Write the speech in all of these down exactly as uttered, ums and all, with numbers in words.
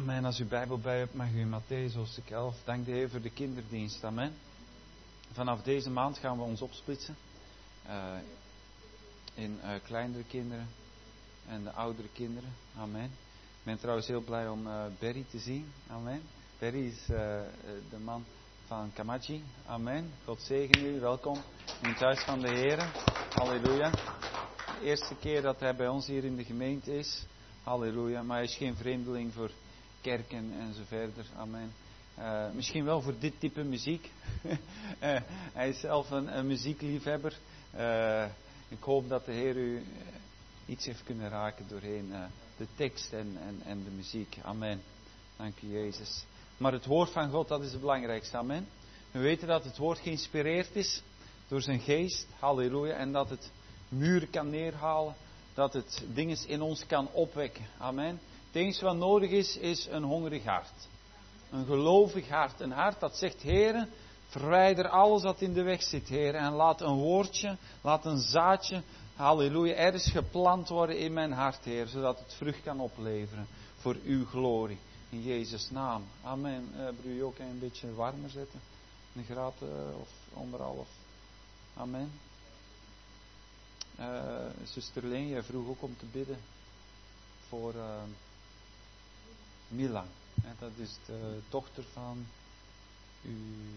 Amen. Als u Bijbel bij hebt, mag u in Mattheüs hoofdstuk elf. Dank de Heer voor de kinderdienst. Amen. Vanaf deze maand gaan we ons opsplitsen. Uh, in uh, kleinere kinderen en de oudere kinderen. Amen. Ik ben trouwens heel blij om uh, Berry te zien. Amen. Berry is uh, de man van Kamachi. Amen. God zegen u. Welkom in het huis van de Heer. Halleluja. De eerste keer dat hij bij ons hier in de gemeente is. Halleluja. Maar hij is geen vreemdeling voor kerken en zo verder. Amen. Uh, misschien wel voor dit type muziek. uh, hij is zelf een, een muziekliefhebber. Uh, ik hoop dat de Heer u uh, iets heeft kunnen raken doorheen uh, de tekst en, en, en de muziek. Amen. Dank u Jezus. Maar het woord van God, dat is het belangrijkste. Amen. We weten dat het woord geïnspireerd is door zijn geest. Halleluja. En dat het muren kan neerhalen. Dat het dingen in ons kan opwekken. Amen. Het enige wat nodig is, is een hongerig hart. Een gelovig hart. Een hart dat zegt, Heere, verwijder alles wat in de weg zit, Heere. En laat een woordje, laat een zaadje, halleluja, ergens geplant worden in mijn hart, Heer. Zodat het vrucht kan opleveren voor uw glorie. In Jezus' naam. Amen. Uh, Wil je ook een beetje warmer zetten? Een graad uh, of anderhalf. Amen. Uh, zuster Leen, jij vroeg ook om te bidden voor uh, Mila. Ja, dat is de dochter van, u,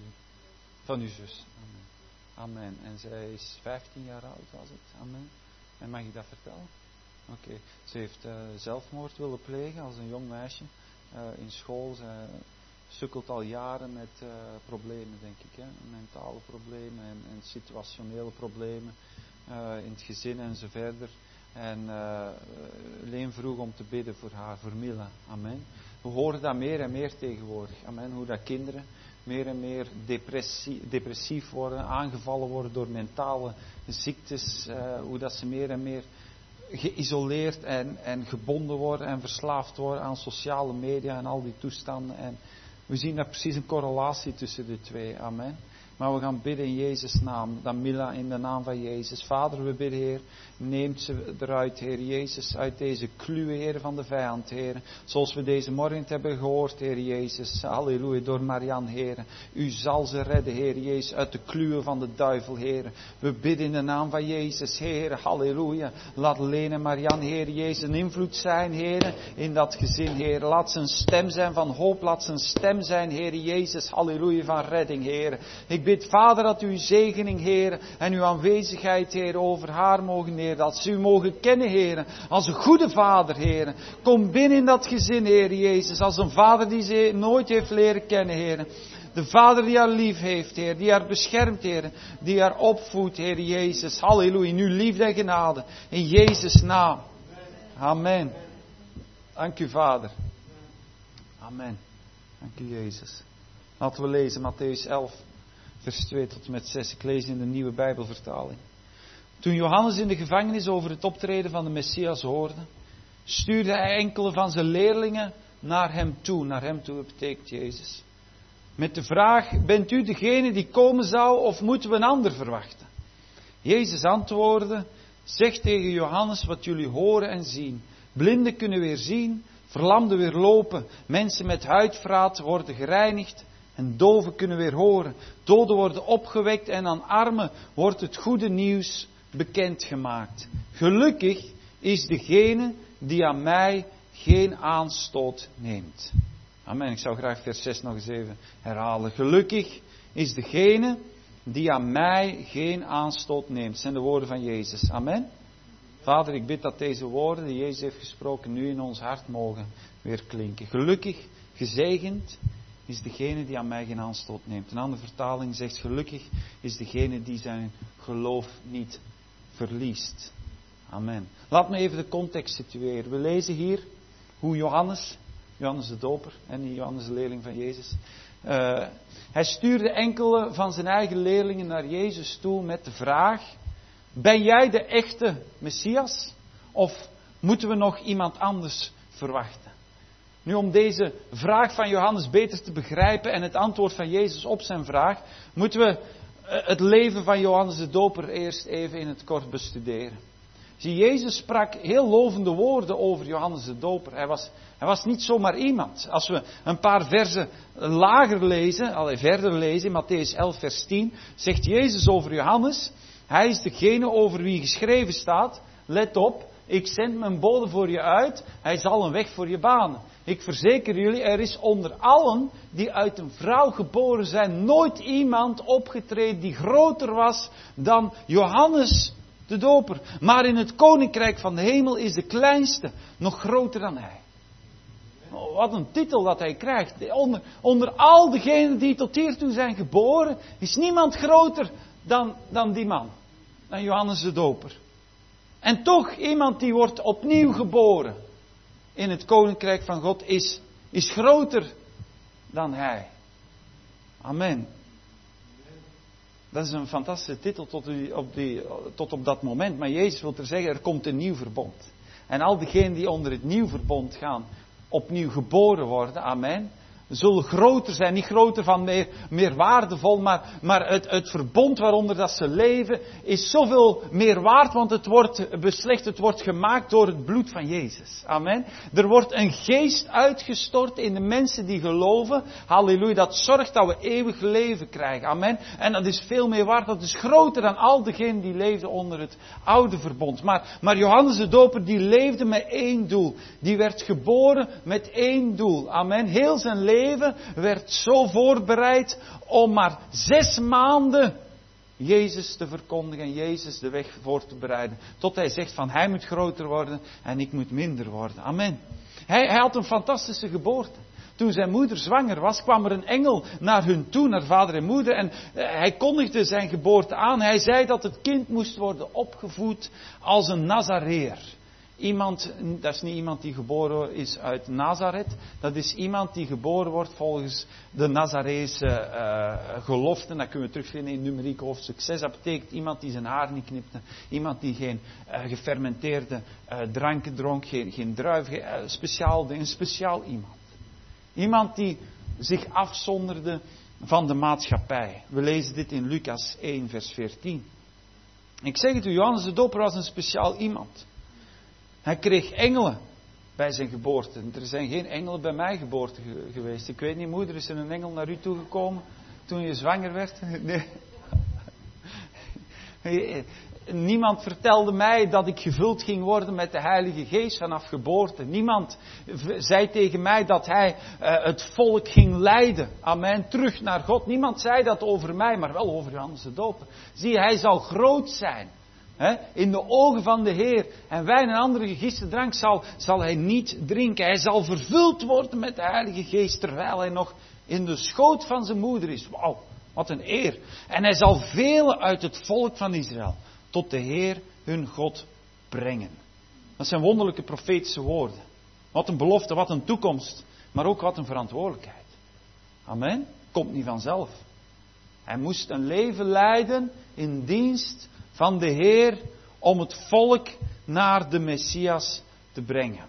van uw zus. Amen. Amen. En zij is vijftien jaar oud, was het. Amen. En mag ik dat vertellen? Oké. Okay. Ze heeft uh, zelfmoord willen plegen als een jong meisje. Uh, in school. Ze sukkelt al jaren met uh, problemen, denk ik. Hè? Mentale problemen en, en situationele problemen. Uh, in het gezin en zo verder. En uh, Leen vroeg om te bidden voor haar, voor Mila. Amen. We horen dat meer en meer tegenwoordig. Amen. Hoe dat kinderen meer en meer depressie, depressief worden, aangevallen worden door mentale ziektes. Uh, hoe dat ze meer en meer geïsoleerd en, en gebonden worden en verslaafd worden aan sociale media en al die toestanden. En we zien daar precies een correlatie tussen de twee. Amen. Maar we gaan bidden in Jezus' naam. Dan Mila in de naam van Jezus. Vader, we bidden, Heer. Neemt ze eruit, Heer Jezus. Uit deze kluwe, Heer, van de vijand, Heer. Zoals we deze morgen hebben gehoord, Heer Jezus. Halleluja, door Marianne, Heer. U zal ze redden, Heer Jezus. Uit de kluwe van de duivel, Heer. We bidden in de naam van Jezus, Heer. Halleluja. Laat Leen en Marianne, Heer Jezus, een invloed zijn, Heer. In dat gezin, Heer. Laat ze een stem zijn van hoop. Laat ze een stem zijn, Heer Jezus. Halleluja, van redding, Heer. Ik Ik bid, Vader, dat uw zegening, Heer, en uw aanwezigheid, Heer, over haar mogen, Heer. Dat ze u mogen kennen, Heer, als een goede Vader, Heer. Kom binnen in dat gezin, Heer Jezus, als een Vader die ze nooit heeft leren kennen, Heer. De Vader die haar lief heeft, Heer, die haar beschermt, Heer, die haar opvoedt, Heer Jezus. Halleluja, in uw liefde en genade, in Jezus' naam. Amen. Dank u, Vader. Amen. Dank u, Jezus. Laten we lezen, Mattheüs elf. Vers twee tot en met zes. Ik lees in de nieuwe Bijbelvertaling. Toen Johannes in de gevangenis over het optreden van de Messias hoorde, stuurde hij enkele van zijn leerlingen naar hem toe. Naar hem toe betekent Jezus. Met de vraag, bent u degene die komen zou of moeten we een ander verwachten? Jezus antwoordde, zeg tegen Johannes wat jullie horen en zien. Blinden kunnen weer zien, verlamden weer lopen, mensen met huidvraat worden gereinigd. En doven kunnen weer horen. Doden worden opgewekt en aan armen wordt het goede nieuws bekendgemaakt. Gelukkig is degene die aan mij geen aanstoot neemt. Amen. Ik zou graag vers zes nog eens even herhalen. Gelukkig is degene die aan mij geen aanstoot neemt. Dat zijn de woorden van Jezus. Amen. Vader, ik bid dat deze woorden die Jezus heeft gesproken nu in ons hart mogen weer klinken. Gelukkig, gezegend is degene die aan mij geen aanstoot neemt. Een andere vertaling zegt, gelukkig is degene die zijn geloof niet verliest. Amen. Laat me even de context situeren. We lezen hier hoe Johannes, Johannes de Doper en Johannes de leerling van Jezus, uh, hij stuurde enkele van zijn eigen leerlingen naar Jezus toe met de vraag, ben jij de echte Messias? Of moeten we nog iemand anders verwachten? Nu, om deze vraag van Johannes beter te begrijpen en het antwoord van Jezus op zijn vraag, moeten we het leven van Johannes de Doper eerst even in het kort bestuderen. Zie, Jezus sprak heel lovende woorden over Johannes de Doper. Hij was, hij was niet zomaar iemand. Als we een paar versen lager lezen, allee, verder lezen, in Mattheüs elf vers tien, zegt Jezus over Johannes, hij is degene over wie geschreven staat, let op, ik zend mijn bode voor je uit, hij zal een weg voor je banen. Ik verzeker jullie, er is onder allen die uit een vrouw geboren zijn, nooit iemand opgetreden die groter was dan Johannes de Doper. Maar in het koninkrijk van de hemel is de kleinste nog groter dan hij. Oh, wat een titel dat hij krijgt. Onder, onder al degenen die tot hiertoe zijn geboren, is niemand groter dan, dan die man. Dan Johannes de Doper. En toch, iemand die wordt opnieuw geboren in het koninkrijk van God is, is groter dan hij. Amen. Dat is een fantastische titel tot, die, op die, tot op dat moment. Maar Jezus wil er zeggen, er komt een nieuw verbond. En al diegenen die onder het nieuw verbond gaan, opnieuw geboren worden, amen, zullen groter zijn. Niet groter van meer, meer waardevol, maar, maar het, het verbond waaronder dat ze leven is zoveel meer waard, want het wordt beslecht, het wordt gemaakt door het bloed van Jezus. Amen. Er wordt een geest uitgestort in de mensen die geloven. Halleluja, dat zorgt dat we eeuwig leven krijgen. Amen. En dat is veel meer waard, dat is groter dan al degenen die leefden onder het oude verbond. Maar, maar Johannes de Doper die leefde met één doel. Die werd geboren met één doel. Amen. Heel zijn leven leven werd zo voorbereid om maar zes maanden Jezus te verkondigen en Jezus de weg voor te bereiden. Tot hij zegt van hij moet groter worden en ik moet minder worden. Amen. Hij, hij had een fantastische geboorte. Toen zijn moeder zwanger was, kwam er een engel naar hun toe, naar vader en moeder. En hij kondigde zijn geboorte aan. Hij zei dat het kind moest worden opgevoed als een Nazareër. Iemand, dat is niet iemand die geboren is uit Nazareth. Dat is iemand die geboren wordt volgens de Nazareese uh, geloften. Dat kunnen we terugvinden in Numeriek hoofdstuk zes. Dat betekent iemand die zijn haar niet knipte. Iemand die geen uh, gefermenteerde uh, dranken dronk. Geen, geen druif. Geen, uh, speciaal, een speciaal iemand. Iemand die zich afzonderde van de maatschappij. We lezen dit in Lucas één vers veertien. Ik zeg het u, Johannes de Doper was een speciaal iemand. Hij kreeg engelen bij zijn geboorte. Er zijn geen engelen bij mijn geboorte geweest. Ik weet niet, moeder, is er een engel naar u toegekomen toen je zwanger werd? Nee. Niemand vertelde mij dat ik gevuld ging worden met de Heilige Geest vanaf geboorte. Niemand zei tegen mij dat hij uh, het volk ging leiden. Amen. Terug naar God. Niemand zei dat over mij, maar wel over Johannes de Doper. Zie je, hij zal groot zijn. He, in de ogen van de Heer. En wijn en andere gegiste drank zal, zal hij niet drinken. Hij zal vervuld worden met de Heilige Geest terwijl hij nog in de schoot van zijn moeder is. Wauw, wat een eer. En hij zal velen uit het volk van Israël tot de Heer hun God brengen. Dat zijn wonderlijke profetische woorden. Wat een belofte, wat een toekomst. Maar ook wat een verantwoordelijkheid. Amen. Komt niet vanzelf. Hij moest een leven leiden in dienst van de Heer om het volk naar de Messias te brengen.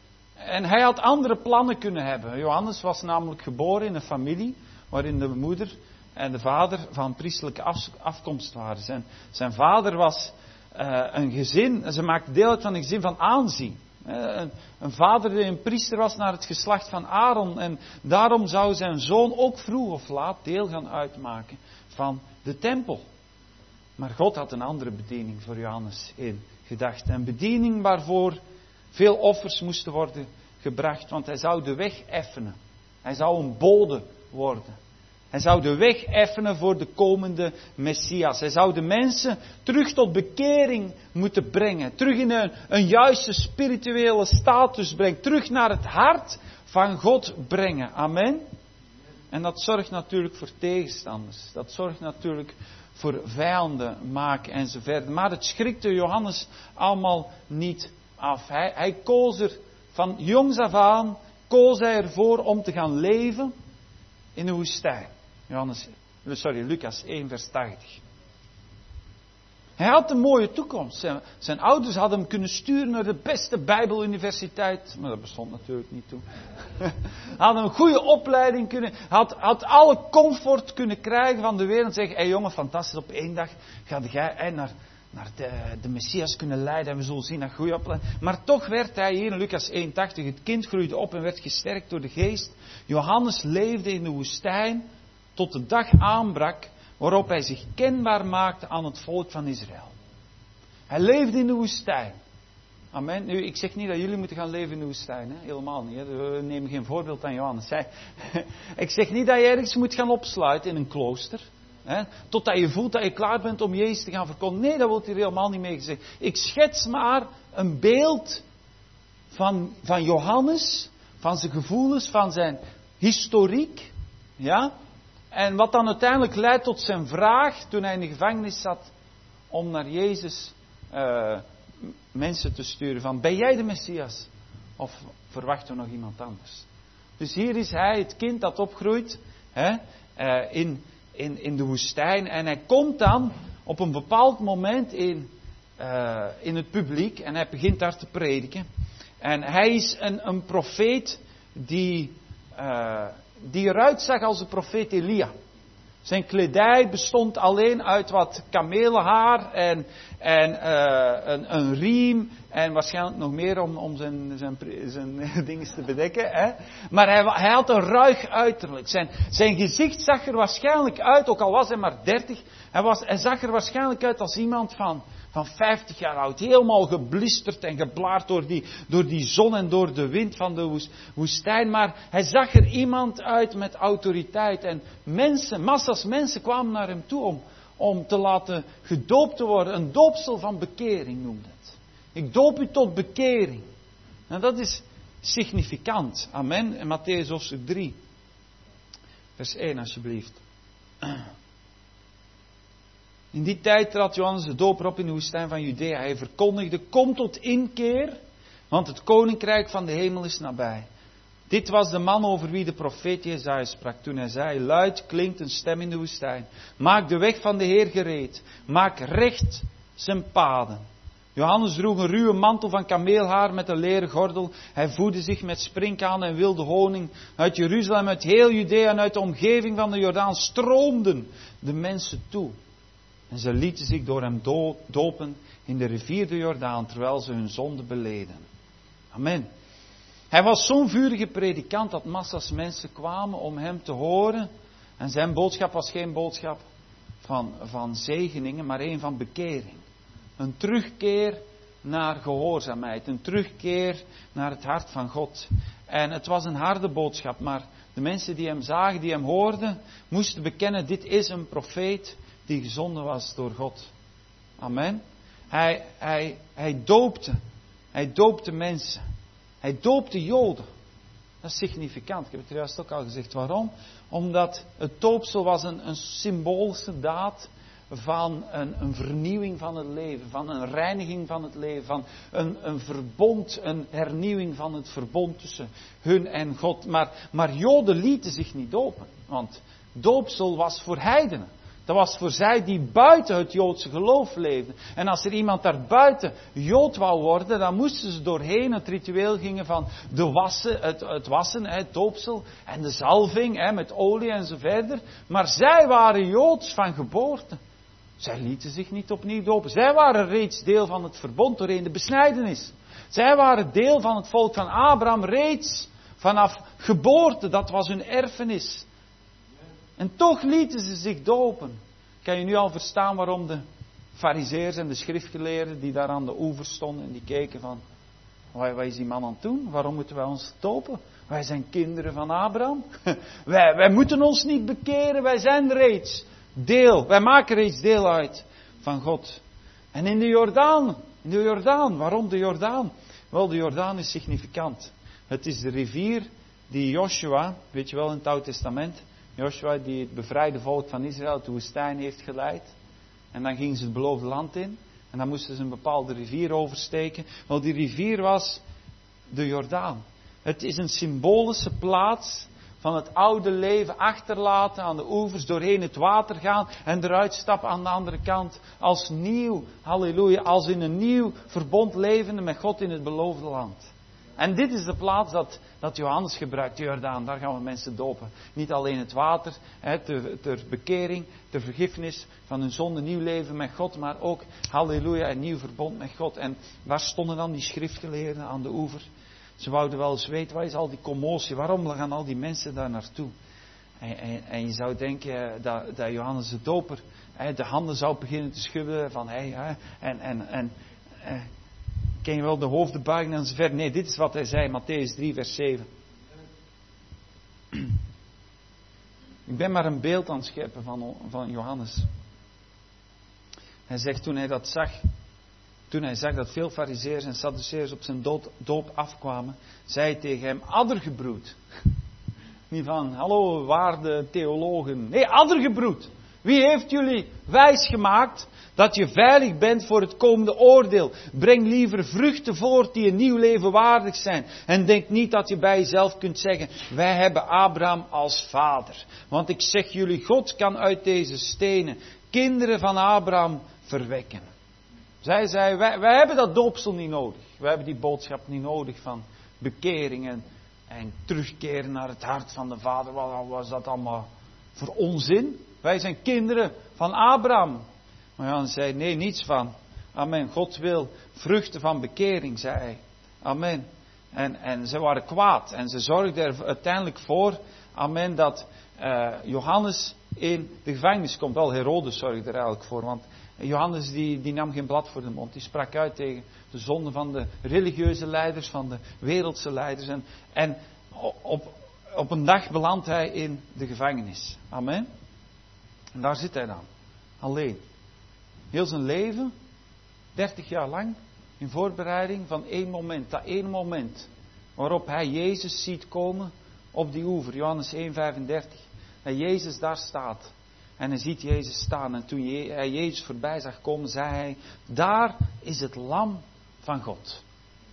En hij had andere plannen kunnen hebben. Johannes was namelijk geboren in een familie waarin de moeder en de vader van priestelijke afkomst waren. Zijn, zijn vader was uh, een gezin, ze maakte deel uit van een gezin van aanzien. Een, een vader die een priester was naar het geslacht van Aaron. En daarom zou zijn zoon ook vroeg of laat deel gaan uitmaken van de tempel. Maar God had een andere bediening voor Johannes in gedachten. Een bediening waarvoor veel offers moesten worden gebracht. Want hij zou de weg effenen. Hij zou een bode worden. Hij zou de weg effenen voor de komende Messias. Hij zou de mensen terug tot bekering moeten brengen. Terug in een, een juiste spirituele status brengen. Terug naar het hart van God brengen. Amen. En dat zorgt natuurlijk voor tegenstanders. Dat zorgt natuurlijk voor vijanden maken enzovoort. Maar het schrikte Johannes allemaal niet af. Hij, hij koos er van jongs af aan, koos hij ervoor om te gaan leven in de woestijn. Johannes, sorry, Lucas één vers tachtig. Hij had een mooie toekomst. Zijn, zijn ouders hadden hem kunnen sturen naar de beste Bijbeluniversiteit. Maar dat bestond natuurlijk niet toen. Hij had een goede opleiding kunnen. Had, had alle comfort kunnen krijgen van de wereld. Zeggen, hé hey jongen, fantastisch, op één dag ga jij naar, naar de, de Messias kunnen leiden. En we zullen zien dat goede opleiding. Maar toch werd hij hier in Lucas eenentachtig, het kind groeide op en werd gesterkt door de geest. Johannes leefde in de woestijn tot de dag aanbrak waarop hij zich kenbaar maakte aan het volk van Israël. Hij leefde in de woestijn. Amen. Nu, ik zeg niet dat jullie moeten gaan leven in de woestijn. Hè? Helemaal niet. Hè? We nemen geen voorbeeld aan Johannes. Hij, ik zeg niet dat je ergens moet gaan opsluiten in een klooster. Hè? Totdat je voelt dat je klaar bent om Jezus te gaan verkondigen. Nee, dat wordt hier helemaal niet mee gezegd. Ik schets maar een beeld van, van Johannes. Van zijn gevoelens, van zijn historiek. Ja? En wat dan uiteindelijk leidt tot zijn vraag toen hij in de gevangenis zat. Om naar Jezus uh, mensen te sturen van, ben jij de Messias? Of verwachten we nog iemand anders? Dus hier is hij, het kind dat opgroeit hè, uh, in, in, in de woestijn. En hij komt dan op een bepaald moment in, uh, in het publiek. En hij begint daar te prediken. En hij is een, een profeet die, uh, die eruit zag als de profeet Elia. Zijn kledij bestond alleen uit wat kamelenhaar en, en uh, een, een riem en waarschijnlijk nog meer om, om zijn, zijn, zijn dingen te bedekken. Hè? Maar hij, hij had een ruig uiterlijk. Zijn, zijn gezicht zag er waarschijnlijk uit, ook al was hij maar dertig, hij, was, hij zag er waarschijnlijk uit als iemand van, van vijftig jaar oud. Helemaal geblisterd en geblaard door die, door die zon en door de wind van de woestijn. Maar hij zag er iemand uit met autoriteit. En mensen, massa's mensen kwamen naar hem toe om, om te laten gedoopt te worden. Een doopsel van bekering noemde het. Ik doop u tot bekering. En dat is significant. Amen. In Mattheüs hoofdstuk drie. Vers één alsjeblieft. In die tijd trad Johannes de Doper op in de woestijn van Judea. Hij verkondigde, kom tot inkeer, want het koninkrijk van de hemel is nabij. Dit was de man over wie de profeet Jesaja sprak toen hij zei, luid klinkt een stem in de woestijn. Maak de weg van de Heer gereed. Maak recht zijn paden. Johannes droeg een ruwe mantel van kameelhaar met een leren gordel. Hij voedde zich met sprinkhanen en wilde honing. Uit Jeruzalem, uit heel Judea en uit de omgeving van de Jordaan stroomden de mensen toe. En ze lieten zich door hem dopen in de rivier de Jordaan, terwijl ze hun zonde beleden. Amen. Hij was zo'n vurige predikant dat massa's mensen kwamen om hem te horen. En zijn boodschap was geen boodschap van, van zegeningen, maar een van bekering. Een terugkeer naar gehoorzaamheid. Een terugkeer naar het hart van God. En het was een harde boodschap, maar de mensen die hem zagen, die hem hoorden, moesten bekennen, dit is een profeet die gezonden was door God. Amen. Hij, hij, hij doopte. Hij doopte mensen. Hij doopte Joden. Dat is significant. Ik heb het juist ook al gezegd. Waarom? Omdat het doopsel was een, een symbolische daad van een, een vernieuwing van het leven. Van een reiniging van het leven. Van een, een verbond, een hernieuwing van het verbond tussen hun en God. Maar, maar Joden lieten zich niet dopen. Want doopsel was voor heidenen. Dat was voor zij die buiten het Joodse geloof leefden. En als er iemand daar buiten Jood wou worden, dan moesten ze doorheen het ritueel gingen van de wassen, het, het wassen, het doopsel en de zalving hè, met olie en zo verder. Maar zij waren Joods van geboorte. Zij lieten zich niet opnieuw dopen. Zij waren reeds deel van het verbond doorheen de besnijdenis. Zij waren deel van het volk van Abraham reeds vanaf geboorte. Dat was hun erfenis. En toch lieten ze zich dopen. Kan je nu al verstaan waarom de farizeeërs en de schriftgeleerden die daar aan de oever stonden en die keken van, wat is die man aan het doen? Waarom moeten wij ons dopen? Wij zijn kinderen van Abraham. wij, wij moeten ons niet bekeren, wij zijn reeds deel. Wij maken reeds deel uit van God. En in de Jordaan, in de Jordaan, waarom de Jordaan? Wel, de Jordaan is significant. Het is de rivier die Joshua, weet je wel in het Oude Testament, Joshua die het bevrijde volk van Israël uit de woestijn heeft geleid. En dan gingen ze het beloofde land in. En dan moesten ze een bepaalde rivier oversteken. Wel, die rivier was de Jordaan. Het is een symbolische plaats van het oude leven achterlaten aan de oevers, doorheen het water gaan en eruit stappen aan de andere kant als nieuw, halleluja, als in een nieuw verbond levende met God in het beloofde land. En dit is de plaats dat, dat Johannes gebruikt, de Jordaan. Daar gaan we mensen dopen. Niet alleen het water, hè, ter, ter bekering, ter vergiffenis van hun zonde, nieuw leven met God. Maar ook, halleluja, een nieuw verbond met God. En waar stonden dan die schriftgeleerden aan de oever? Ze wouden wel eens weten, wat is al die commotie? Waarom gaan al die mensen daar naartoe? En, en, en je zou denken dat, dat Johannes de Doper hè, de handen zou beginnen te schudden van hey, hè, en, en, en eh, ken je wel de hoofden buigen en zo verder. Nee, dit is wat hij zei, Mattheüs drie vers zeven. Ik ben maar een beeld aan het scheppen van, van Johannes. Hij zegt toen hij dat zag, toen hij zag dat veel farizeërs en sadduceërs op zijn dood, doop afkwamen, zei hij tegen hem, addergebroed. Niet van, hallo waarde theologen. Nee, addergebroed. Wie heeft jullie wijs gemaakt dat je veilig bent voor het komende oordeel? Breng liever vruchten voort die een nieuw leven waardig zijn. En denk niet dat je bij jezelf kunt zeggen, wij hebben Abraham als vader. Want ik zeg jullie, God kan uit deze stenen kinderen van Abraham verwekken. Zij zei, wij, wij hebben dat doopsel niet nodig. Wij hebben die boodschap niet nodig van bekering en, en terugkeren naar het hart van de vader. Wat was dat allemaal voor onzin? Wij zijn kinderen van Abraham. Maar Jan zei, nee, niets van. Amen. God wil vruchten van bekering, zei hij. Amen. En, en ze waren kwaad. En ze zorgden er uiteindelijk voor, amen, dat uh, Johannes in de gevangenis komt. Wel, Herodes zorgde er eigenlijk voor. Want Johannes die, die nam geen blad voor de mond. Die sprak uit tegen de zonde van de religieuze leiders, van de wereldse leiders. En, en op, op een dag belandt hij in de gevangenis. Amen. En daar zit hij dan. Alleen. Heel zijn leven, dertig jaar lang, in voorbereiding van één moment. Dat ene moment waarop hij Jezus ziet komen op die oever. Johannes één vijfendertig. En Jezus daar staat. En hij ziet Jezus staan. En toen hij Jezus voorbij zag komen, zei hij, daar is het lam van God.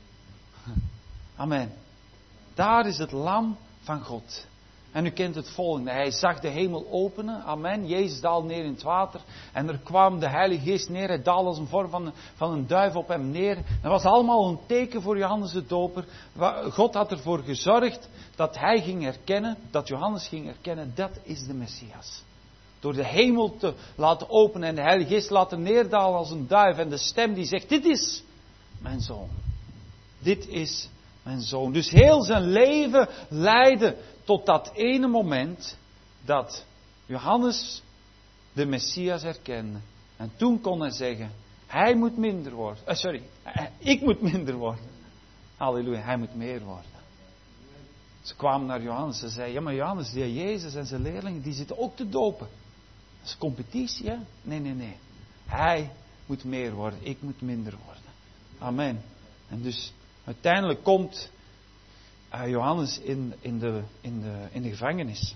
Amen. Daar is het lam van God. En u kent het volgende. Hij zag de hemel openen. Amen. Jezus daalde neer in het water. En er kwam de Heilige Geest neer. Hij daalde als een vorm van, van een duif op hem neer. Dat was allemaal een teken voor Johannes de Doper. God had ervoor gezorgd dat hij ging herkennen, dat Johannes ging herkennen, dat is de Messias. Door de hemel te laten openen en de Heilige Geest laten neerdalen als een duif. En de stem die zegt, dit is mijn zoon. Dit is mijn zoon. Dus heel zijn leven leidde tot dat ene moment dat Johannes de Messias herkende. En toen kon hij zeggen, hij moet minder worden. Uh, sorry, ik moet minder worden. Halleluja, hij moet meer worden. Ze kwamen naar Johannes en zeiden, ja maar Johannes, die Jezus en zijn leerlingen, die zitten ook te dopen. Dat is competitie, hè? Nee, nee, nee. Hij moet meer worden, ik moet minder worden. Amen. En dus uiteindelijk komt uh, Johannes in, in, de, in, de, in de gevangenis.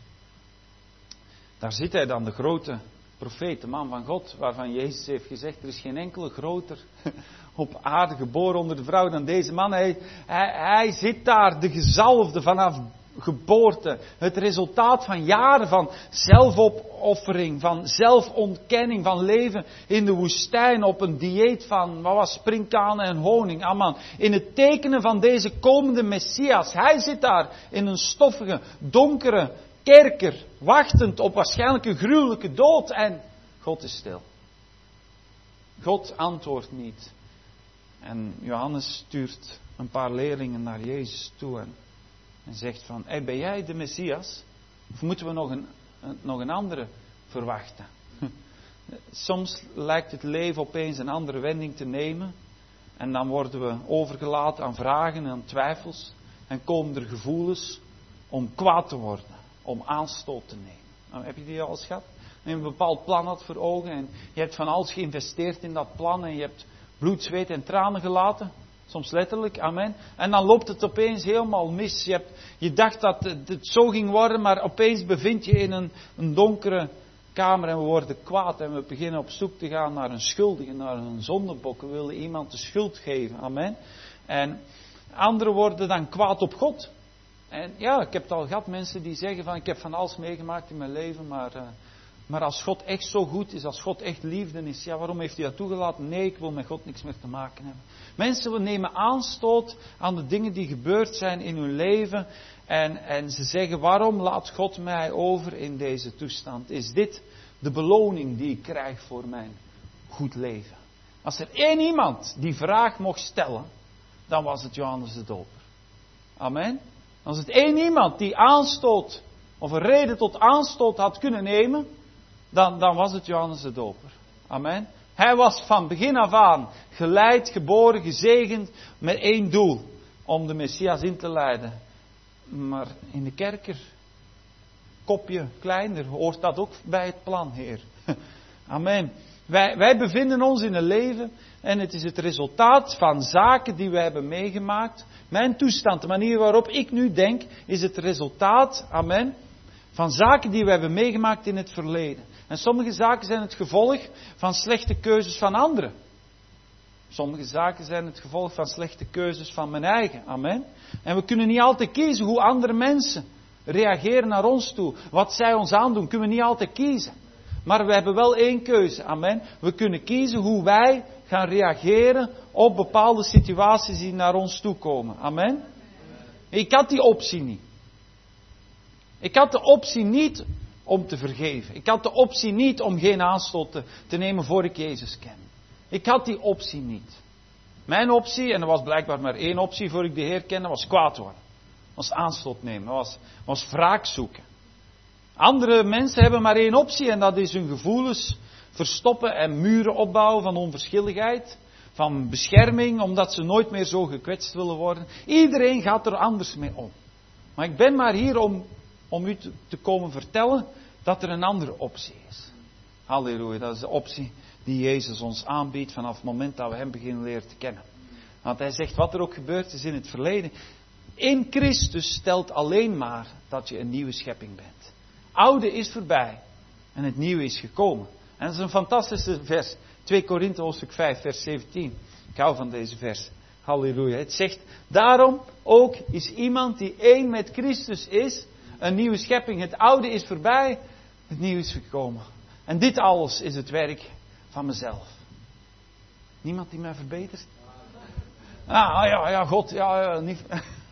Daar zit hij dan, de grote profeet, de man van God, waarvan Jezus heeft gezegd, er is geen enkele groter op aarde geboren onder de vrouw dan deze man. Hij, hij, hij zit daar, de gezalfde vanaf geboorte. Het resultaat van jaren van zelfopoffering, van zelfontkenning, van leven in de woestijn op een dieet van, wat was, sprinkhanen en honing. Amen. In het tekenen van deze komende Messias. Hij zit daar in een stoffige, donkere kerker, wachtend op waarschijnlijk een gruwelijke dood. En God is stil. God antwoordt niet. En Johannes stuurt een paar leerlingen naar Jezus toe en, en zegt van, hey, ben jij de Messias? Of moeten we nog een, een, nog een andere verwachten? Soms lijkt het leven opeens een andere wending te nemen. En dan worden we overgelaten aan vragen en aan twijfels. En komen er gevoelens om kwaad te worden. Om aanstoot te nemen. Nou, heb je die al eens gehad? Je een bepaald plan had voor ogen. En je hebt van alles geïnvesteerd in dat plan. En je hebt bloed, zweet en tranen gelaten. Soms letterlijk, amen. En dan loopt het opeens helemaal mis. Je, hebt, je dacht dat het, het zo ging worden. Maar opeens bevind je in een, een donkere kamer. En we worden kwaad. En we beginnen op zoek te gaan naar een schuldige. Naar een zondebok. We willen iemand de schuld geven. Amen. En anderen worden dan kwaad op God. En ja, ik heb het al gehad, mensen die zeggen van, ik heb van alles meegemaakt in mijn leven, maar uh, Maar als God echt zo goed is, als God echt liefde is, ja, waarom heeft hij dat toegelaten? Nee, ik wil met God niks meer te maken hebben. Mensen, we nemen aanstoot aan de dingen die gebeurd zijn in hun leven. En, en ze zeggen, waarom laat God mij over in deze toestand? Is dit de beloning die ik krijg voor mijn goed leven? Als er één iemand die vraag mocht stellen, dan was het Johannes de Doper. Amen. Als het één iemand die aanstoot, of een reden tot aanstoot had kunnen nemen, dan, dan was het Johannes de Doper. Amen. Hij was van begin af aan geleid, geboren, gezegend met één doel. Om de Messias in te leiden. Maar in de kerker, kopje kleiner, hoort dat ook bij het plan, Heer. Amen. Wij, wij bevinden ons in een leven en het is het resultaat van zaken die we hebben meegemaakt. Mijn toestand, de manier waarop ik nu denk, is het resultaat, amen, van zaken die we hebben meegemaakt in het verleden. En sommige zaken zijn het gevolg van slechte keuzes van anderen. Sommige zaken zijn het gevolg van slechte keuzes van mijn eigen, amen. En we kunnen niet altijd kiezen hoe andere mensen reageren naar ons toe. Wat zij ons aandoen, kunnen we niet altijd kiezen. Maar we hebben wel één keuze, amen. We kunnen kiezen hoe wij gaan reageren op bepaalde situaties die naar ons toe komen, amen. Ik had die optie niet. Ik had de optie niet om te vergeven. Ik had de optie niet om geen aanstoot te, te nemen voor ik Jezus ken. Ik had die optie niet. Mijn optie, en er was blijkbaar maar één optie voor ik de Heer kende, was kwaad worden. Was aanstoot nemen, was, was wraak zoeken. Andere mensen hebben maar één optie en dat is hun gevoelens verstoppen en muren opbouwen van onverschilligheid, van bescherming, omdat ze nooit meer zo gekwetst willen worden. Iedereen gaat er anders mee om. Maar ik ben maar hier om, om u te, te komen vertellen dat er een andere optie is. Halleluja, dat is de optie die Jezus ons aanbiedt vanaf het moment dat we Hem beginnen leren te kennen. Want Hij zegt, wat er ook gebeurd is in het verleden, in Christus stelt alleen maar dat je een nieuwe schepping bent. Oude is voorbij en het nieuwe is gekomen. En dat is een fantastische vers. twee Korinthe hoofdstuk vijf vers zeventien. Ik hou van deze vers. Halleluja. Het zegt, daarom ook is iemand die één met Christus is, een nieuwe schepping. Het oude is voorbij, het nieuwe is gekomen. En dit alles is het werk van mezelf. Niemand die mij verbetert? Ah, ja, ja, God. Ja, ja, niet.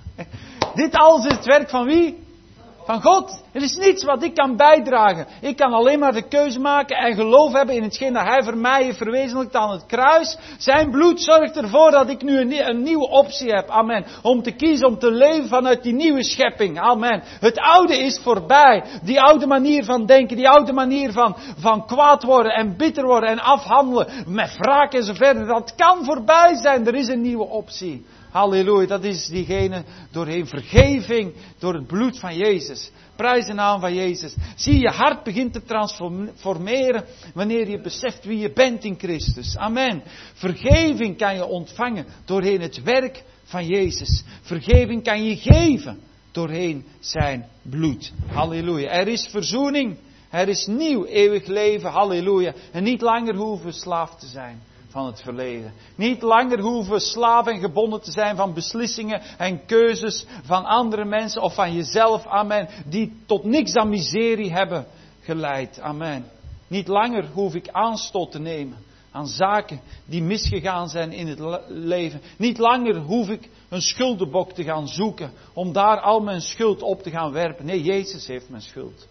Dit alles is het werk van wie? Van God. Er is niets wat ik kan bijdragen. Ik kan alleen maar de keuze maken en geloof hebben in hetgeen dat Hij voor mij heeft verwezenlijkt aan het kruis. Zijn bloed zorgt ervoor dat ik nu een, een nieuwe optie heb. Amen. Om te kiezen, om te leven vanuit die nieuwe schepping. Amen. Het oude is voorbij. Die oude manier van denken, die oude manier van, van kwaad worden en bitter worden en afhandelen met wraak en zo verder. Dat kan voorbij zijn. Er is een nieuwe optie. Halleluja, dat is diegene doorheen vergeving, door het bloed van Jezus. Prijs de naam van Jezus. Zie, je hart begint te transformeren wanneer je beseft wie je bent in Christus. Amen. Vergeving kan je ontvangen doorheen het werk van Jezus. Vergeving kan je geven doorheen zijn bloed. Halleluja. Er is verzoening. Er is nieuw eeuwig leven. Halleluja. En niet langer hoeven we slaaf te zijn van het verleden. Niet langer hoeven we slaaf en gebonden te zijn van beslissingen en keuzes van andere mensen of van jezelf. Amen. Die tot niks dan miserie hebben geleid. Amen. Niet langer hoef ik aanstoot te nemen aan zaken die misgegaan zijn in het leven. Niet langer hoef ik een schuldenbok te gaan zoeken om daar al mijn schuld op te gaan werpen. Nee, Jezus heeft mijn schuld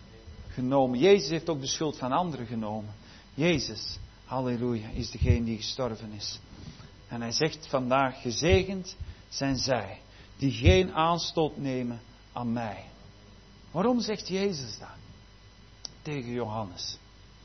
genomen. Jezus heeft ook de schuld van anderen genomen. Jezus, halleluja, is degene die gestorven is. En hij zegt vandaag, gezegend zijn zij die geen aanstoot nemen aan mij. Waarom zegt Jezus dat tegen Johannes?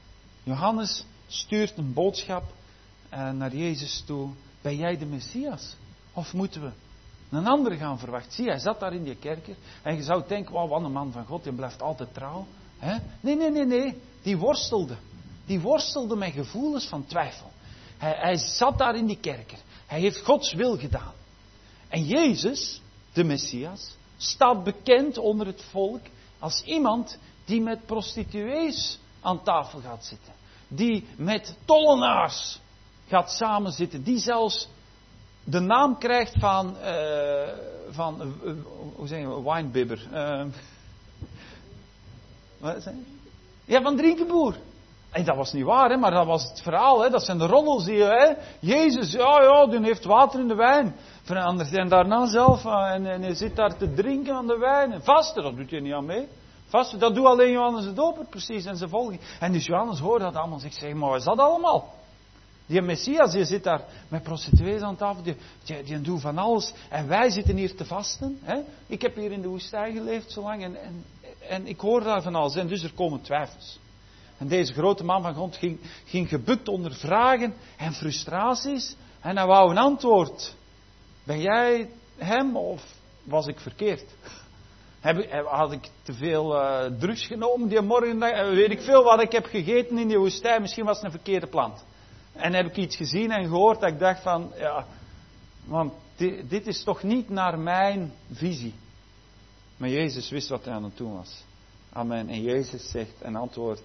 Johannes stuurt een boodschap naar Jezus toe. Ben jij de Messias? Of moeten we een ander gaan verwachten? Zie, hij zat daar in die kerker. En je zou denken, wow, wat een man van God, die blijft altijd trouw. He? Nee, nee, nee, nee. Die worstelde. Die worstelde met gevoelens van twijfel. Hij, hij zat daar in die kerker. Hij heeft Gods wil gedaan. En Jezus, de Messias, staat bekend onder het volk als iemand die met prostituees aan tafel gaat zitten. Die met tollenaars gaat samenzitten. Die zelfs de naam krijgt van, uh, van uh, hoe zeg je, wijnbibber. Uh, wat zeg je? Ja, van drinkenboer. En dat was niet waar, hè, maar dat was het verhaal. Hè. Dat zijn de roddels die, hè. Jezus, ja, ja, die heeft water in de wijn. Verandert en daarna zelf, en, en hij zit daar te drinken aan de wijn. En vasten, dat doet hij niet aan mee. Vasten, dat doet alleen Johannes de Doper precies en zijn volging. En dus Johannes hoorde dat allemaal. Zegt, zeg, maar wat is dat allemaal? Die Messias, die zit daar met prostituees aan tafel, die, die, die doet van alles. En wij zitten hier te vasten. Hè? Ik heb hier in de woestijn geleefd zo lang en, en, en ik hoor daar van alles. En dus er komen twijfels. En deze grote man van God ging, ging gebukt onder vragen en frustraties. En hij wou een antwoord. Ben jij hem of was ik verkeerd? Heb, had ik te veel uh, drugs genomen die morgen? Weet ik veel wat ik heb gegeten in die woestijn. Misschien was het een verkeerde plant. En heb ik iets gezien en gehoord dat ik dacht van, ja, want dit, dit is toch niet naar mijn visie. Maar Jezus wist wat hij aan het doen was. Amen. En Jezus zegt en antwoordt,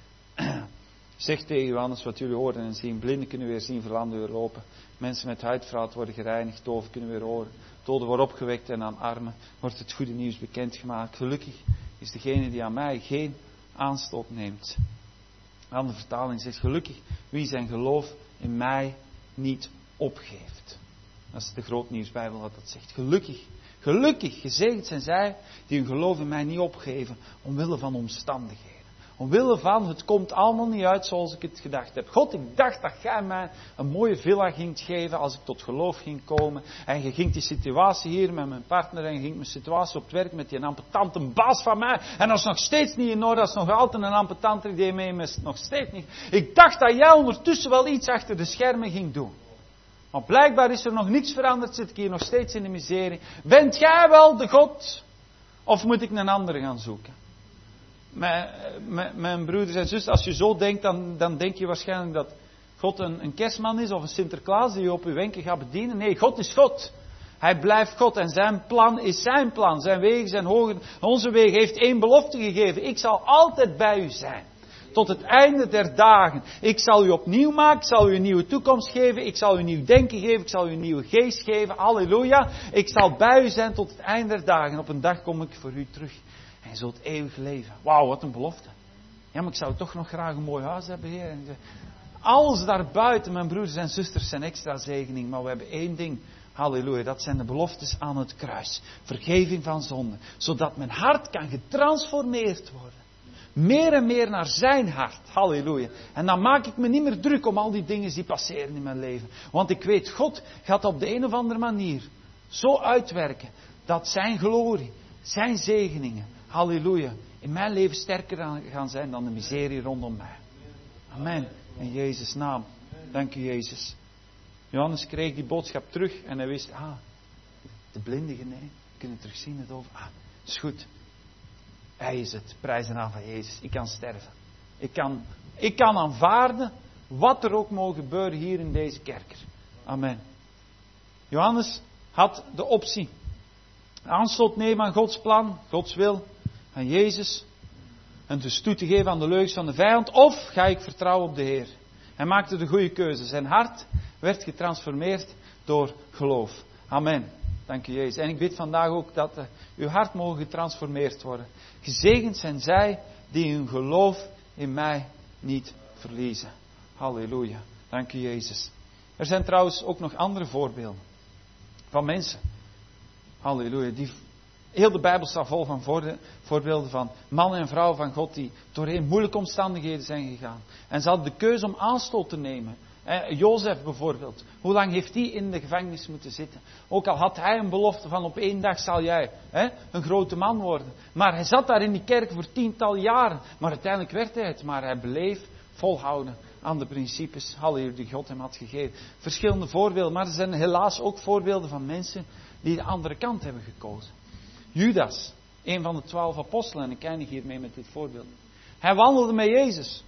zegt tegen Johannes wat jullie horen en zien. Blinden kunnen weer zien, verlamden weer lopen. Mensen met huidverraad worden gereinigd, doven kunnen weer horen. Doden worden opgewekt en aan armen wordt het goede nieuws bekendgemaakt. Gelukkig is degene die aan mij geen aanstoot neemt. Een andere vertaling zegt, gelukkig wie zijn geloof in mij niet opgeeft. Dat is de Grootnieuwsbijbel wat dat zegt. Gelukkig, gelukkig, gezegend zijn zij die hun geloof in mij niet opgeven, omwille van omstandigheden. Omwille van, het komt allemaal niet uit zoals ik het gedacht heb. God, ik dacht dat jij mij een mooie villa ging geven als ik tot geloof ging komen. En je ging die situatie hier met mijn partner en je ging mijn situatie op het werk met die amputante baas van mij. En dat is nog steeds niet in orde, dat is nog altijd een amputante die mee is nog steeds niet. Ik dacht dat jij ondertussen wel iets achter de schermen ging doen. Maar blijkbaar is er nog niets veranderd, zit ik hier nog steeds in de miserie. Bent jij wel de God? Of moet ik een andere gaan zoeken? Mijn, mijn, mijn broeders en zusters, als je zo denkt, dan, dan denk je waarschijnlijk dat God een, een kerstman is of een Sinterklaas die je op je wenken gaat bedienen. Nee, God is God. Hij blijft God en zijn plan is zijn plan. Zijn wegen zijn hoger. Onze wegen heeft één belofte gegeven. Ik zal altijd bij u zijn. Tot het einde der dagen. Ik zal u opnieuw maken. Ik zal u een nieuwe toekomst geven. Ik zal u nieuw denken geven. Ik zal u een nieuwe geest geven. Halleluja. Ik zal bij u zijn tot het einde der dagen. Op een dag kom ik voor u terug. En je zult eeuwig leven. Wauw, wat een belofte. Ja, maar ik zou toch nog graag een mooi huis hebben, Heer. En alles daarbuiten, mijn broers en zusters, zijn extra zegening. Maar we hebben één ding. Halleluja, dat zijn de beloftes aan het kruis. Vergeving van zonde. Zodat mijn hart kan getransformeerd worden. Meer en meer naar zijn hart. Halleluja. En dan maak ik me niet meer druk om al die dingen die passeren in mijn leven. Want ik weet, God gaat op de een of andere manier zo uitwerken. Dat zijn glorie, zijn zegeningen, halleluja, in mijn leven sterker gaan zijn dan de miserie rondom mij. Amen. In Jezus' naam. Dank u, Jezus. Johannes kreeg die boodschap terug en hij wist, ah, de blinden genee, kunnen terugzien het over. Ah, is goed. Hij is het. Prijs de naam van Jezus. Ik kan sterven. Ik kan, ik kan aanvaarden wat er ook mogen gebeuren hier in deze kerker. Amen. Johannes had de optie. Aanstoot nemen aan Gods plan, Gods wil, aan Jezus. En dus toe te geven aan de leugens van de vijand. Of ga ik vertrouwen op de Heer. Hij maakte de goede keuze. Zijn hart werd getransformeerd door geloof. Amen. Dank u, Jezus. En ik bid vandaag ook dat uh, uw hart mogen getransformeerd worden. Gezegend zijn zij die hun geloof in mij niet verliezen. Halleluja. Dank u, Jezus. Er zijn trouwens ook nog andere voorbeelden. Van mensen. Halleluja. Die, heel de Bijbel staat vol van voorbeelden van mannen en vrouwen van God die doorheen moeilijke omstandigheden zijn gegaan. En ze hadden de keuze om aanstoot te nemen. Eh, Jozef bijvoorbeeld. Hoe lang heeft hij in de gevangenis moeten zitten? Ook al had hij een belofte van op één dag zal jij eh, een grote man worden. Maar hij zat daar in die kerk voor tientallen jaren. Maar uiteindelijk werd hij het. Maar hij bleef volhouden aan de principes, halleluja, die God hem had gegeven. Verschillende voorbeelden. Maar er zijn helaas ook voorbeelden van mensen die de andere kant hebben gekozen. Judas, een van de twaalf apostelen. En ik eindig hiermee met dit voorbeeld. Hij wandelde met Jezus.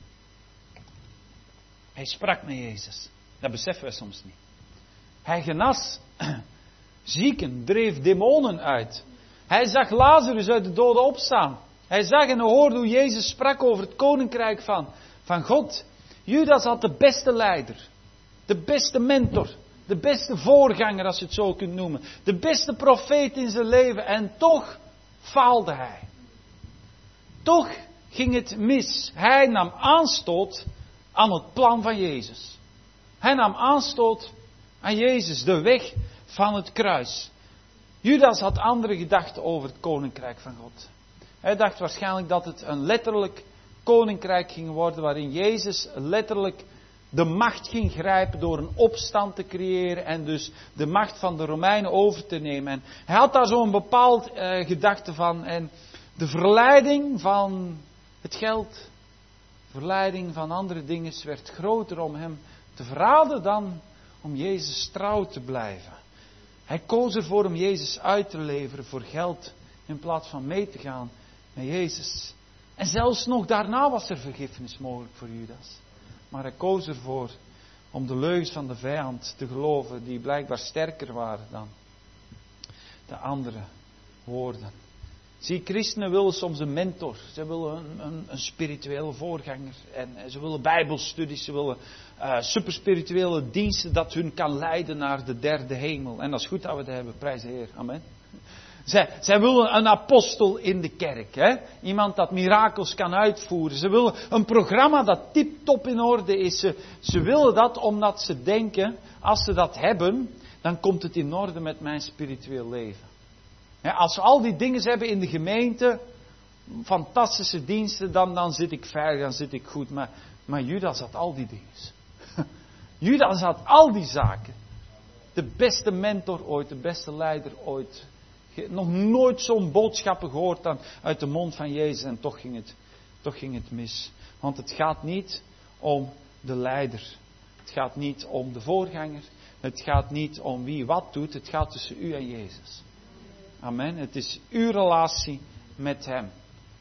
Hij sprak met Jezus. Dat beseffen we soms niet. Hij genas zieken, dreef demonen uit. Hij zag Lazarus uit de doden opstaan. Hij zag en hoorde hoe Jezus sprak over het koninkrijk van, van God. Judas had de beste leider. De beste mentor. De beste voorganger, als je het zo kunt noemen. De beste profeet in zijn leven. En toch faalde hij. Toch ging het mis. Hij nam aanstoot aan het plan van Jezus. Hij nam aanstoot aan Jezus, de weg van het kruis. Judas had andere gedachten over het koninkrijk van God. Hij dacht waarschijnlijk dat het een letterlijk koninkrijk ging worden, waarin Jezus letterlijk de macht ging grijpen door een opstand te creëren en dus de macht van de Romeinen over te nemen. En hij had daar zo'n bepaald uh, gedachte van. En de verleiding van het geld, de verleiding van andere dingen werd groter om hem te verraden dan om Jezus trouw te blijven. Hij koos ervoor om Jezus uit te leveren voor geld in plaats van mee te gaan met Jezus. En zelfs nog daarna was er vergiffenis mogelijk voor Judas. Maar hij koos ervoor om de leugens van de vijand te geloven die blijkbaar sterker waren dan de andere woorden. Zie, christenen willen soms een mentor. Ze willen een, een, een spirituele voorganger. En ze willen bijbelstudies. Ze willen uh, superspirituele diensten dat hun kan leiden naar de derde hemel. En dat is goed dat we dat hebben. Prijs de Heer. Amen. Zij, zij willen een apostel in de kerk. Hè? Iemand dat mirakels kan uitvoeren. Ze willen een programma dat tip-top in orde is. Ze, ze willen dat omdat ze denken, als ze dat hebben, dan komt het in orde met mijn spiritueel leven. Ja, als we al die dingen hebben in de gemeente, fantastische diensten, dan, dan zit ik veilig, dan zit ik goed. Maar, maar Judas had al die dingen. Judas had al die zaken. De beste mentor ooit, de beste leider ooit. Nog nooit zo'n boodschappen gehoord dan uit de mond van Jezus en toch ging het, toch ging het mis. Want het gaat niet om de leider. Het gaat niet om de voorganger. Het gaat niet om wie wat doet. Het gaat tussen u en Jezus. Amen. Het is uw relatie met Hem.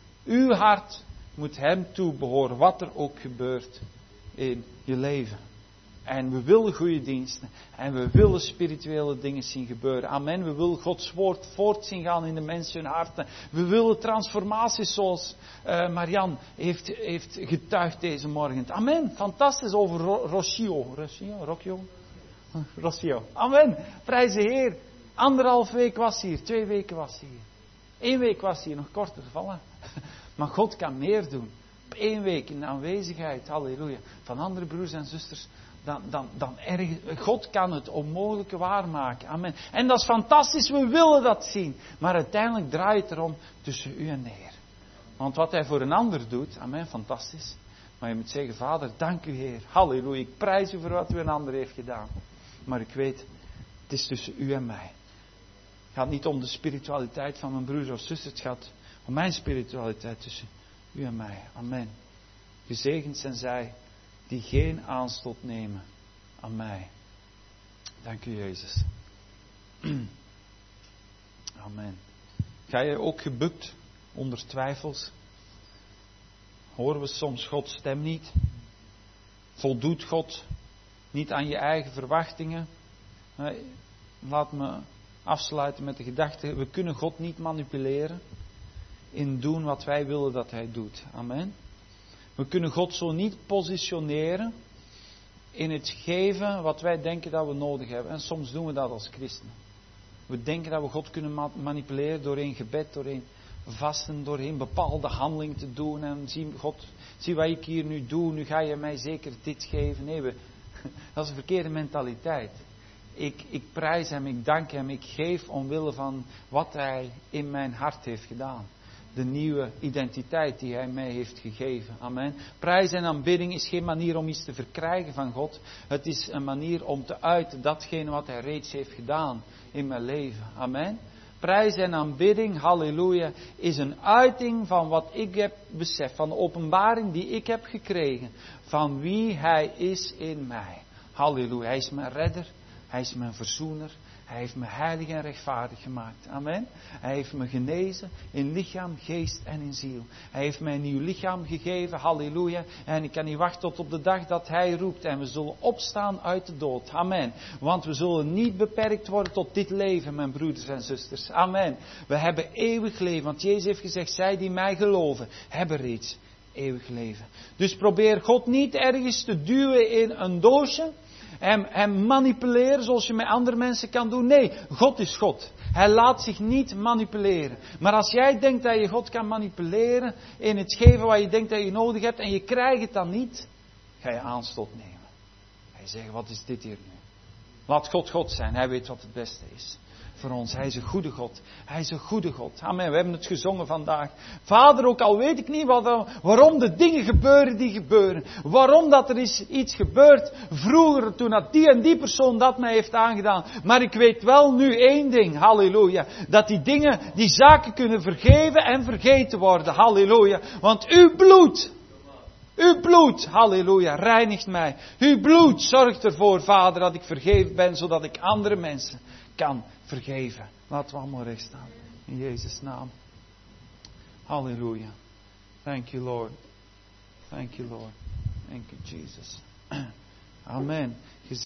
Uw hart moet Hem toebehoren, wat er ook gebeurt in je leven. En we willen goede diensten. En we willen spirituele dingen zien gebeuren. Amen. We willen Gods woord voort zien gaan in de mensen hun harten. We willen transformaties zoals uh, Marian heeft, heeft getuigd deze morgen. Amen. Fantastisch over Ro- Rocio. Rocio? Rocio? Rocio. Amen. Prijs de Heer. Anderhalf week was hij hier. Twee weken was hij hier. Eén week was hij hier. Nog korter. Vallen. Maar God kan meer doen. Op één week in de aanwezigheid. Halleluja. Van andere broers en zusters. Dan, dan, dan erg, God kan het onmogelijke waarmaken. Amen. En dat is fantastisch, we willen dat zien. Maar uiteindelijk draait het erom tussen u en de Heer. Want wat Hij voor een ander doet, amen, fantastisch. Maar je moet zeggen, Vader, dank u Heer. Halleluja, ik prijs u voor wat u een ander heeft gedaan. Maar ik weet, het is tussen u en mij. Het gaat niet om de spiritualiteit van mijn broers of zussen. Het gaat om mijn spiritualiteit tussen u en mij. Amen. Gezegend zijn zij die geen aanstoot nemen aan mij. Dank u, Jezus. Amen. Ga je ook gebukt onder twijfels? Horen we soms Gods stem niet? Voldoet God niet aan je eigen verwachtingen? Laat me afsluiten met de gedachte, we kunnen God niet manipuleren in doen wat wij willen dat Hij doet. Amen. We kunnen God zo niet positioneren in het geven wat wij denken dat we nodig hebben. En soms doen we dat als christenen. We denken dat we God kunnen manipuleren doorheen gebed, doorheen vasten, doorheen bepaalde handeling te doen. En zie, God, zie wat ik hier nu doe, nu ga je mij zeker dit geven. Nee, we, dat is een verkeerde mentaliteit. Ik, ik prijs Hem, ik dank Hem, ik geef omwille van wat Hij in mijn hart heeft gedaan. De nieuwe identiteit die Hij mij heeft gegeven. Amen. Prijs en aanbidding is geen manier om iets te verkrijgen van God. Het is een manier om te uiten datgene wat Hij reeds heeft gedaan in mijn leven. Amen. Prijs en aanbidding, halleluja, is een uiting van wat ik heb beseft. Van de openbaring die ik heb gekregen. Van wie Hij is in mij. Halleluja. Hij is mijn redder. Hij is mijn verzoener. Hij heeft me heilig en rechtvaardig gemaakt. Amen. Hij heeft me genezen in lichaam, geest en in ziel. Hij heeft mij een nieuw lichaam gegeven. Halleluja. En ik kan niet wachten tot op de dag dat Hij roept. En we zullen opstaan uit de dood. Amen. Want we zullen niet beperkt worden tot dit leven, mijn broeders en zusters. Amen. We hebben eeuwig leven. Want Jezus heeft gezegd, zij die mij geloven, hebben reeds eeuwig leven. Dus probeer God niet ergens te duwen in een doosje. hem, hem manipuleren zoals je met andere mensen kan doen. Nee, God is God. Hij laat zich niet manipuleren. Maar als jij denkt dat je God kan manipuleren in het geven wat je denkt dat je nodig hebt en je krijgt het dan niet, ga je aanstoot nemen. Ga je zeggen, wat is dit hier nu? Laat God God zijn. Hij weet wat het beste is voor ons. Hij is een goede God. Hij is een goede God. Amen. We hebben het gezongen vandaag. Vader, ook al weet ik niet wat, waarom de dingen gebeuren die gebeuren. Waarom dat er is iets gebeurd vroeger toen dat die en die persoon dat mij heeft aangedaan. Maar ik weet wel nu één ding. Halleluja. Dat die dingen, die zaken kunnen vergeven en vergeten worden. Halleluja. Want uw bloed... Uw bloed, halleluja, reinigt mij. Uw bloed zorgt ervoor, Vader, dat ik vergeven ben, zodat ik andere mensen kan vergeven. Laten we allemaal recht staan. In Jezus' naam. Halleluja. Thank you, Lord. Thank you, Lord. Thank you, Jesus. Amen.